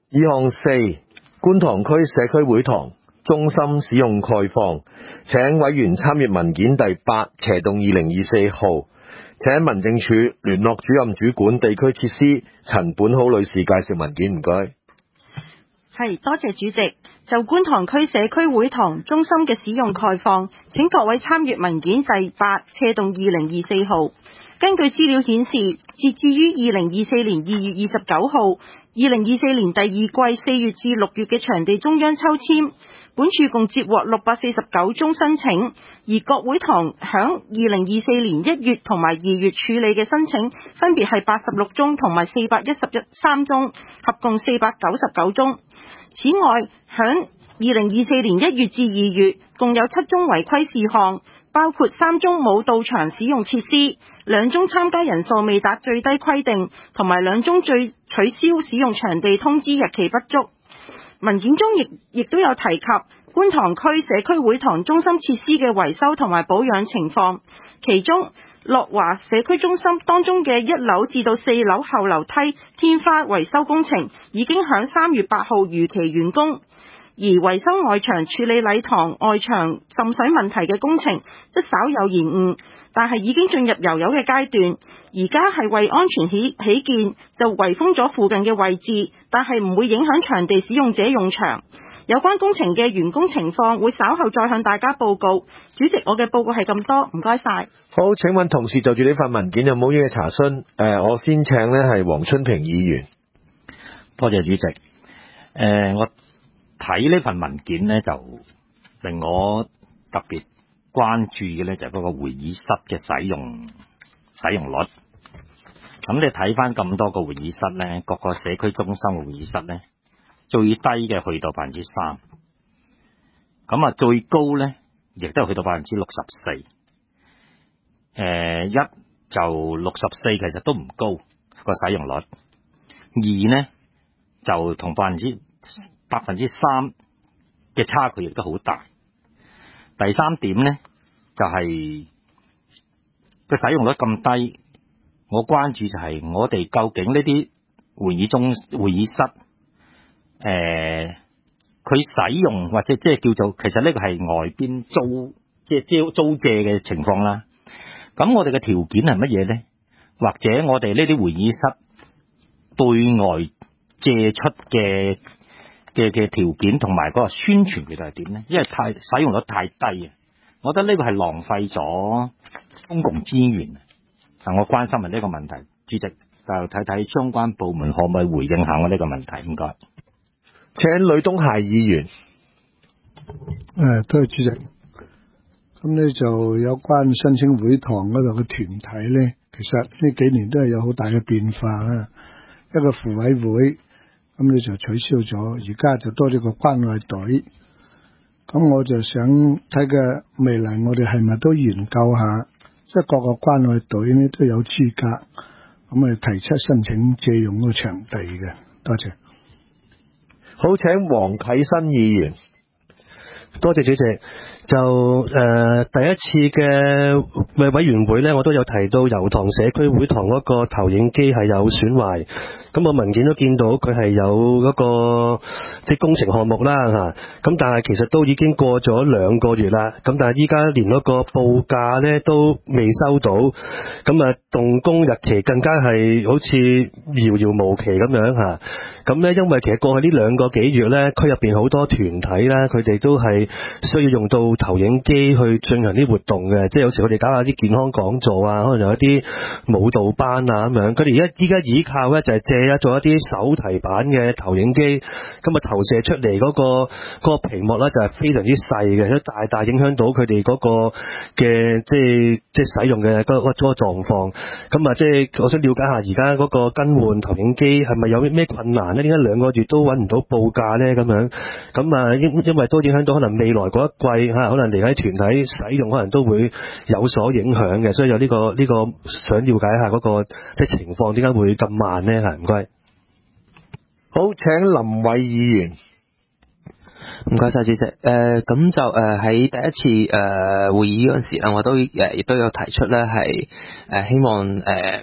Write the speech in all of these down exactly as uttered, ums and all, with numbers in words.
二項四，觀塘區社區會堂中心使用概況，請委員參閱文件第八斜動二零二四號，請民政處聯絡主任主管地區設施陳本好女士介紹文件，唔該。 係，多謝主席。就觀塘區社區會堂中心嘅使用概況，請各位參閱文件第八斜動二零二四號。根據資料顯示，截至於二零二四年二月二十九號，二零二四年第二季四月至六月嘅場地中央抽籤，本處共接獲六百四十九宗申請，而各會堂響二零二四年一月同埋二月處理嘅申請，分別係八十六宗同埋四百一十三宗，合共四百九十九宗。此外，響二零二四年一月至二月，共有七宗違規事項，包括三宗冇到場使用設施，兩宗參加人數未達最低規定，同埋兩宗最取消使用場地通知日期不足。文件中亦亦都有提及觀塘區社區會堂中心設施嘅維修同埋保養情況，其中樂華社區中心當中嘅一樓至到四樓後樓梯天花維修工程已經響三月八號如期完工，而維修外牆處理禮堂外牆滲水問題嘅工程則稍有延誤，但係已經進入油油嘅階段。而家係為安全起起見，就圍封咗附近嘅位置，但係唔會影響場地使用者用場。有關工程嘅完工情況會稍後再向大家報告。主席，我嘅報告係咁多，唔該晒。 好，請問同事就住呢份文件有冇嘢查詢？誒、呃，我先請呢係黃春平議員。 多謝主席。誒、呃，我睇呢份文件呢，就令我特別關注嘅呢，就係嗰個會議室嘅使用使用率。咁你睇翻咁多個會議室呢，各個社區中心嘅會議室呢，最低嘅去到百分之三，咁啊最高呢，亦都去到百分之六十四。誒，一就六十四，其實都唔高個使用率。二呢就同百分之百分之三嘅差距亦都好大。第三點呢就係、是、個使用率咁低，我關注就係我哋究竟呢啲會議中會議室，誒佢使用或者即係叫做，其實呢個係外邊租即係租租借嘅情況啦。咁我哋嘅條件係乜嘢呢？或者我哋呢啲會議室對外借出嘅嘅嘅條件同埋嗰個宣傳其實係點呢？因為太使用率太低啊，我覺得呢個係浪費咗公共資源。但我關心係呢個問題，主席就睇睇相關部門可唔可以回應下我呢個問題？唔該。 請呂東孩議員。 誒，多謝主席。咁呢就有關申請會堂嗰度嘅團體呢，其實呢幾年都係有好大嘅變化啊。一個扶委會，咁你就取消咗，而家就多咗個關愛隊。咁我就想睇嘅未來，我哋係咪都研究下，即係各個關愛隊呢都有資格，咁啊提出申請借用嗰個場地嘅。多謝。 好，請黃啟新議員。 多謝主席。就誒、呃、第一次嘅委員會呢，我都有提到油塘社區會堂嗰個投影機係有損壞。咁我文件都見到佢係有嗰個即係工程項目啦嚇，咁但係其實都已經過咗兩個月啦，咁但係依家連嗰個報價咧都未收到，咁啊動工日期更加係好似遙遙無期咁樣嚇。咁咧因為其實過去呢兩個幾月咧，區入邊好多團體啦，佢哋都係需要用到投影機去進行啲活動嘅，即係有時佢哋搞下啲健康講座啊，可能有一啲舞蹈班啊咁樣，佢哋而家依家依靠咧就係借一做一啲手提版嘅投影機，咁啊投射出嚟嗰個嗰個屏幕咧就係非常之細嘅，都大大影響到佢哋嗰個嘅即係即係使用嘅嗰嗰嗰個狀況。咁啊即係我想了解下而家嗰個更換投影機係咪有咩困難咧？點解兩個月都揾唔到報價咧？咁樣咁啊因因為都影響到可能未來嗰一季嚇，可能嚟緊團體使用可能都會有所影響嘅，所以有呢個呢個想了解下嗰個即係情況點解會咁慢咧嚇？唔該。 好，請林偉議員。 唔該晒主席。誒、呃，咁就誒喺、呃、第一次誒、呃、會議嗰陣時咧，我都誒亦、呃、都有提出咧係誒希望誒、呃、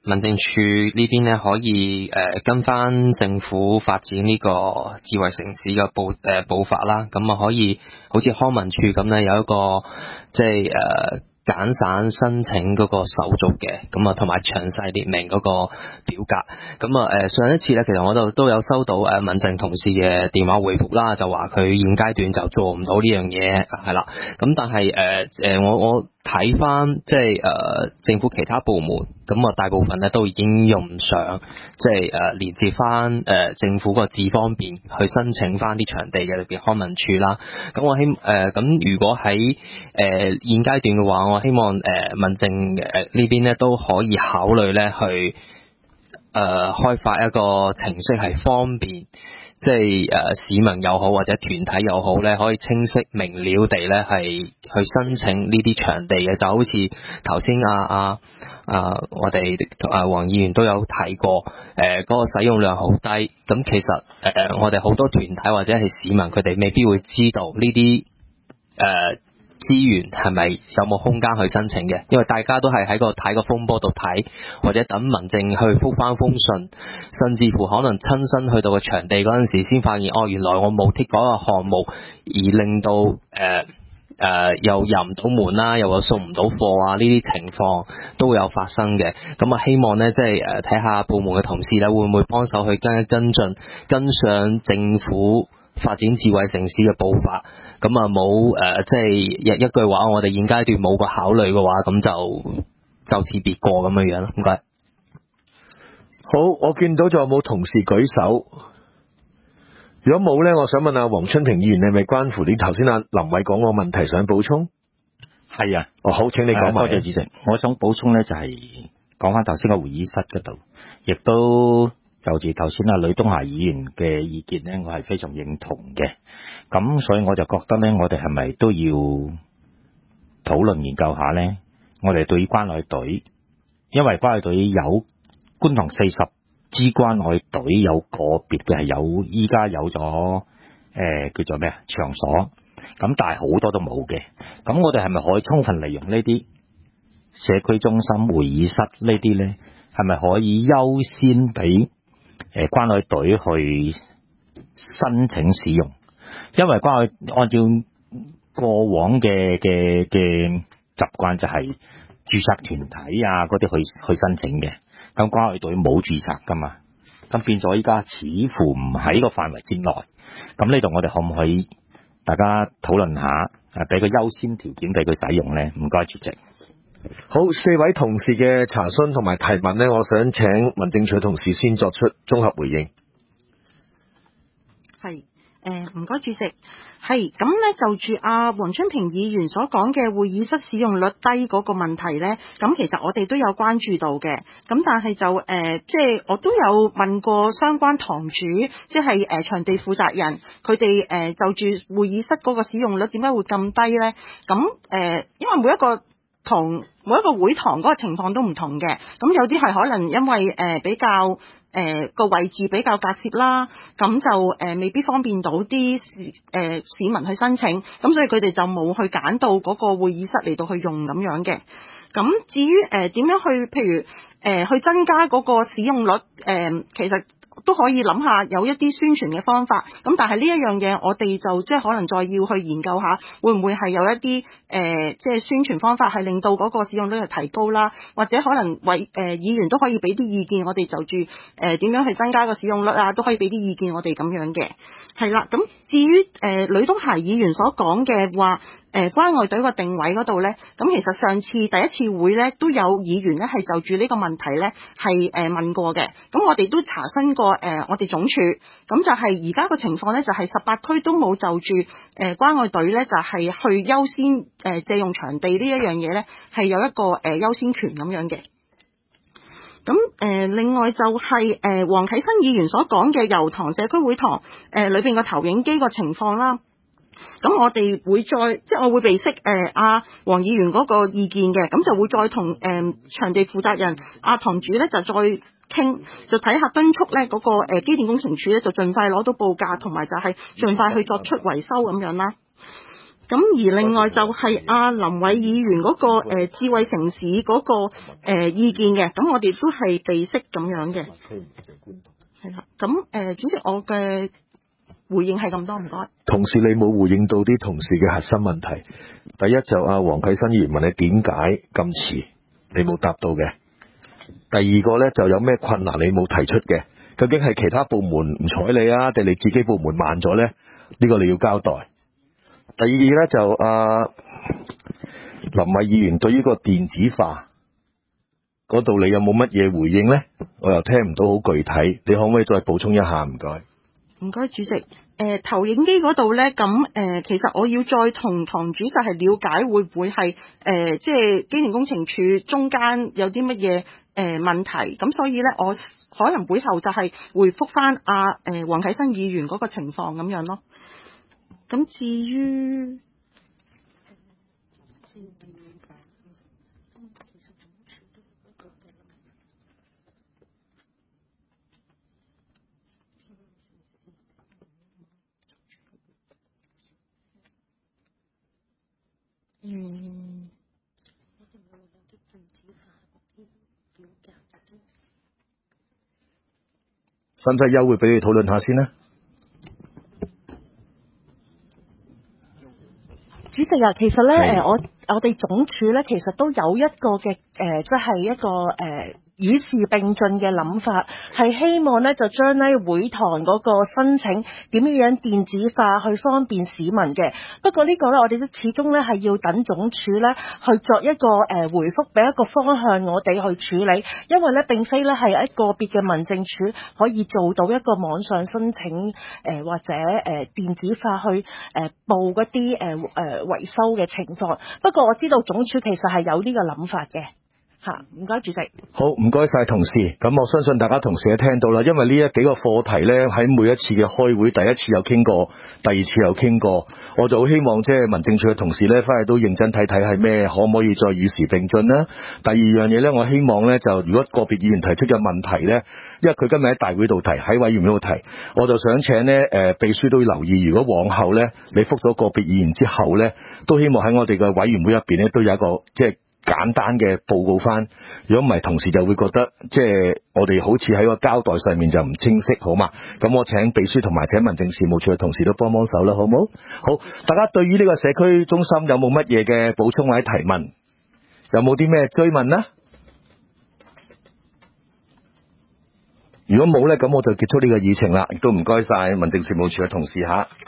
民政處呢邊咧可以誒、呃、跟翻政府發展呢個智慧城市嘅步誒、呃、步伐啦，咁啊可以好似康文署咁咧有一個即係誒。呃簡省申請嗰個手續嘅，咁啊同埋詳細列明嗰個表格。咁啊誒上一次咧，其實我就都有收到誒民政同事嘅電話回覆啦，就話佢現階段就做唔到呢樣嘢，係啦。咁但係誒誒我我睇翻即係誒政府其他部門，咁啊大部分咧都已經用唔上，即係誒連接翻誒政府個智方便去申請翻啲場地嘅，例如康文署啦。咁我希誒咁如果喺誒、呃、現階段嘅話，我希望誒、呃、民政誒呢邊咧都可以考慮咧去誒、呃、開發一個程式係方便，即係誒、呃、市民又好或者團體又好咧，可以清晰明了地咧係去申請呢啲場地嘅，就好似頭先啊啊啊我哋啊黃議員都有提過，誒、呃、嗰、那個使用量好低，咁其實誒、呃、我哋好多團體或者係市民佢哋未必會知道呢啲誒。呃資源係咪有冇空間去申請嘅？因為大家都係喺個睇個風波度睇，或者等民政去覆翻封信，甚至乎可能親身去到個場地嗰陣時，先發現哦，原來我冇貼嗰個項目，而令到誒誒、呃呃、又入唔到門啦，又話送唔到貨啊，呢啲情況都會有發生嘅。咁啊，希望咧即係誒睇下部門嘅同事咧，會唔會幫手去跟一跟進，跟上政府發展智慧城市嘅步伐。咁啊冇誒，即係一一句話，我哋現階段冇個考慮嘅話，咁就就此別過咁樣樣咯。唔該。 好，我見到仲有冇同事舉手？如果冇咧，我想問阿黃春平議員，你係咪關乎你頭先阿林偉講個問題想補充？ 係啊。 哦，好，請你講埋。 多謝主席。我想補充咧就係講翻頭先個會議室嗰度，亦都就住頭先阿呂東霞議員嘅意見咧，我係非常認同嘅。咁所以我就覺得咧，我哋係咪都要討論研究下咧？我哋對於關愛隊，因為關愛隊有觀塘四十支關愛隊，有個別嘅係有依家有咗誒、呃、叫做咩啊場所，咁但係好多都冇嘅。咁我哋係咪可以充分利用呢啲社區中心、會議室呢啲咧？係咪可以優先俾誒關愛隊去申請使用？因為關愛按照過往嘅嘅嘅習慣，就係註冊團體啊嗰啲去去申請嘅，咁關愛隊冇註冊噶嘛，咁變咗依家似乎唔喺個範圍之內。咁呢度我哋可唔可以大家討論下，誒俾個優先條件俾佢使用咧？唔該，主席。 好，四位同事嘅查詢同埋提問咧，我想請民政處同事先作出綜合回應。 係。誒唔該，主席，係咁咧，就住阿黃春平議員所講嘅會議室使用率低嗰個問題咧，咁其實我哋都有關注到嘅。咁但係就誒、呃，即係我都有問過相關堂主，即係誒、呃、場地負責人，佢哋誒就住會議室嗰個使用率點解會咁低咧？咁誒、呃，因為每一個堂每一個會堂嗰個情況都唔同嘅，咁有啲係可能因為誒、呃、比較。誒個、呃、位置比較隔涉啦，咁就誒、呃、未必方便到啲市誒市民去申請，咁所以佢哋就冇去揀到嗰個會議室嚟到去用咁樣嘅。咁至於誒點樣去，譬如誒、呃、去增加嗰個使用率，誒、呃、其實都可以諗下有一啲宣傳嘅方法。咁但係呢一樣嘢，我哋就即係可能再要去研究下，會唔會係有一啲誒、呃、即係宣傳方法係令到嗰個使用率係提高啦，或者可能為誒、呃、議員都可以俾啲意見，我哋就住誒點樣去增加個使用率啊，都可以俾啲意見我哋咁樣嘅。係啦，咁至於誒呂東霞議員所講嘅話，誒、呃、關愛隊個定位嗰度咧，咁其實上次第一次會咧都有議員咧係就住呢個問題咧係誒問過嘅，咁我哋都查詢過誒、呃、我哋總署，咁就係而家個情況咧就係十八區都冇就住誒、呃、關愛隊咧就係、是、去優先誒、呃、借用場地呢一樣嘢咧係有一個誒、呃、優先權咁樣嘅。咁誒、呃，另外就係、是、誒、呃、黃啟新議員所講嘅油塘社區會堂誒裏邊個投影機個情況啦。咁我哋會再即係我會備悉誒阿黃議員嗰個意見嘅，咁就會再同誒、呃、場地負責人阿、啊、堂主咧就再傾，就睇下敦促咧嗰個誒機電工程署咧就盡快攞到報價，同埋就係盡快去作出維修咁樣啦。 咁而另外就係阿林偉議員嗰、那個、呃、智慧城市嗰、那個、呃、意見嘅，咁我哋都係備悉咁樣嘅。係啦，咁誒、呃、主席，我嘅回應係咁多，唔該。 同事你冇回應到啲同事嘅核心問題。第一就阿黃啟新議員問你點解咁遲，你冇答到嘅。第二個咧就有咩困難你冇提出嘅，究竟係其他部門唔睬你啊，定你自己部門慢咗咧？呢、這個你要交代。第二咧就阿、啊、林偉議員對於個電子化嗰度你有冇乜嘢回應咧？我又聽唔到好具體，你可唔可以再補充一下？唔該。 唔該，主席。誒、呃、投影機嗰度咧，咁誒、呃、其實我要再同唐主席係了解會唔會係誒、呃、即係機電工程署中間有啲乜嘢誒問題，咁所以咧我可能會後就係回覆翻阿誒黃啟新議員嗰個情況咁樣咯。咁至於嗯， 使唔使休會俾你討論下先呢？ 主席啊，其實咧，誒，我我哋總署咧，其實都有一個嘅，誒、呃，即係一個誒。呃與時並進嘅諗法，係希望咧就將咧會堂嗰個申請點樣樣電子化，去方便市民嘅。不過呢個咧，我哋都始終咧係要等總署咧去作一個誒、呃、回覆，俾一個方向我哋去處理。因為咧並非咧係一個別嘅民政處可以做到一個網上申請誒、呃、或者誒、呃、電子化去誒、呃、報嗰啲誒誒維修嘅情況。不過我知道總署其實係有呢個諗法嘅。吓，唔該主席。 好，唔該晒同事。咁我相信大家同事都聽到啦，因為呢一幾個課題呢，喺每一次嘅開會，第一次有傾過，第二次有傾過，我就好希望即係民政處嘅同事呢，翻去都認真睇睇係咩，可唔可以再與時並進啦。第二樣嘢呢，我希望呢，就如果個別議員提出嘅問題呢，因為佢今日喺大會度提，喺委員會度提，我就想請呢誒、呃、秘書都要留意，如果往後呢，你覆咗個別議員之後呢，都希望喺我哋嘅委員會入邊呢，都有一個即係簡單嘅報告翻，如果唔係同事就會覺得即係我哋好似喺個交代上面就唔清晰，好嘛？咁我請秘書同埋請民政事務處嘅同事都幫幫手啦，好唔好？好，大家對於呢個社區中心有冇乜嘢嘅補充或者提問？有冇啲咩追問呢？如果冇呢，咁我就結束呢個議程啦，亦都唔該晒民政事務處嘅同事吓。